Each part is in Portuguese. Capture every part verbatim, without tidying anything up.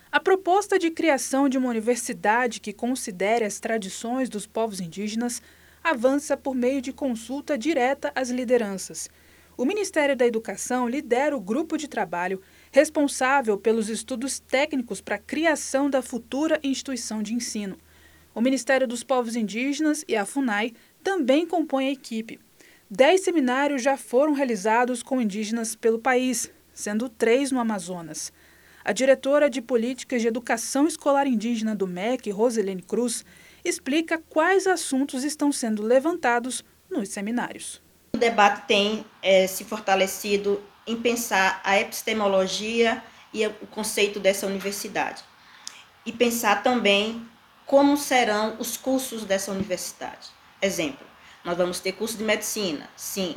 A proposta de criação de uma universidade que considere as tradições dos povos indígenas avança por meio de consulta direta às lideranças. O Ministério da Educação lidera o grupo de trabalho responsável pelos estudos técnicos para a criação da futura instituição de ensino. O Ministério dos Povos Indígenas e a FUNAI também compõem a equipe. Dez seminários já foram realizados com indígenas pelo país, sendo três no Amazonas. A diretora de Políticas de Educação Escolar Indígena do M E C, Roselene Cruz, explica quais assuntos estão sendo levantados nos seminários. O debate tem é, se fortalecido em pensar a epistemologia e o conceito dessa universidade. E pensar também como serão os cursos dessa universidade. Exemplo, nós vamos ter curso de medicina, sim.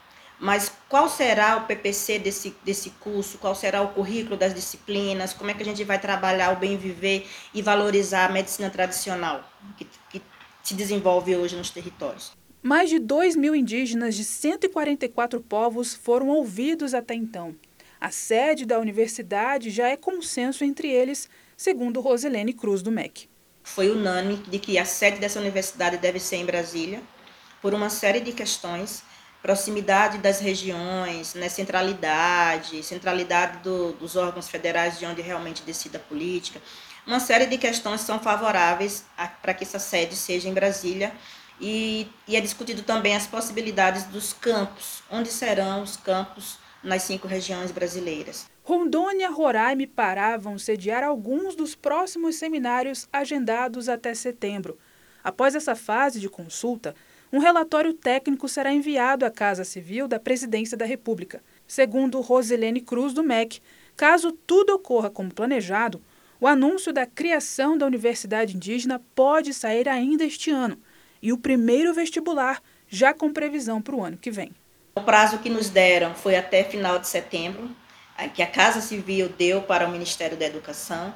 Mas qual será o P P C desse, desse curso? Qual será o currículo das disciplinas? Como é que a gente vai trabalhar o bem viver e valorizar a medicina tradicional que, que se desenvolve hoje nos territórios? Mais de dois mil indígenas de cento e quarenta e quatro povos foram ouvidos até então. A sede da universidade já é consenso entre eles, segundo Roselene Cruz, do M E C. Foi unânime de que a sede dessa universidade deve ser em Brasília, por uma série de questões. Proximidade das regiões, né, centralidade, centralidade do, dos órgãos federais de onde realmente decide a política. Uma série de questões são favoráveis para que essa sede seja em Brasília e, e é discutido também as possibilidades dos campos, onde serão os campos nas cinco regiões brasileiras. Rondônia, Roraima e Pará vão sediar alguns dos próximos seminários agendados até setembro. Após essa fase de consulta, um relatório técnico será enviado à Casa Civil da Presidência da República. Segundo Roselene Cruz, do M E C, caso tudo ocorra como planejado, o anúncio da criação da Universidade Indígena pode sair ainda este ano, e o primeiro vestibular já com previsão para o ano que vem. O prazo que nos deram foi até final de setembro, que a Casa Civil deu para o Ministério da Educação,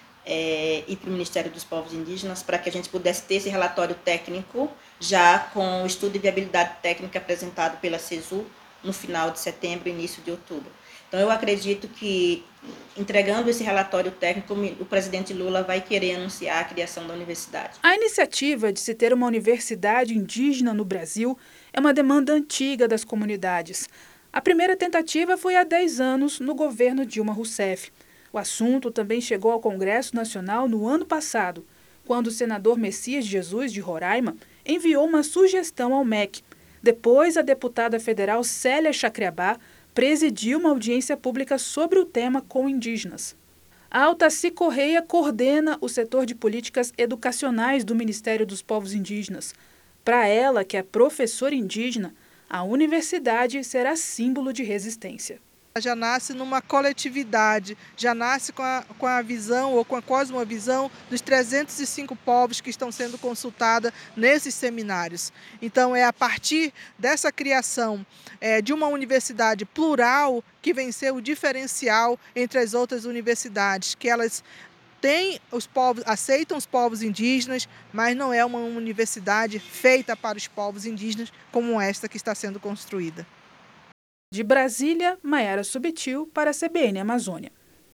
É, e para o Ministério dos Povos Indígenas, para que a gente pudesse ter esse relatório técnico já com o estudo de viabilidade técnica apresentado pela CESU no final de setembro, início de outubro. Então, eu acredito que, entregando esse relatório técnico, o presidente Lula vai querer anunciar a criação da universidade. A iniciativa de se ter uma universidade indígena no Brasil é uma demanda antiga das comunidades. A primeira tentativa foi há dez anos, no governo Dilma Rousseff. O assunto também chegou ao Congresso Nacional no ano passado, quando o senador Messias Jesus, de Roraima, enviou uma sugestão ao M E C. Depois, a deputada federal Célia Chacriabá presidiu uma audiência pública sobre o tema com indígenas. A Altaci Correia coordena o setor de políticas educacionais do Ministério dos Povos Indígenas. Para ela, que é professora indígena, a universidade será símbolo de resistência. Já nasce numa coletividade, já nasce com a, com a visão ou com a cosmovisão dos trezentos e cinco povos que estão sendo consultados nesses seminários. Então é a partir dessa criação é, de uma universidade plural que vem ser o diferencial entre as outras universidades, que elas têm os povos, aceitam os povos indígenas, mas não é uma universidade feita para os povos indígenas como esta que está sendo construída. De Brasília, Maiara Subtil para a C B N Amazônia.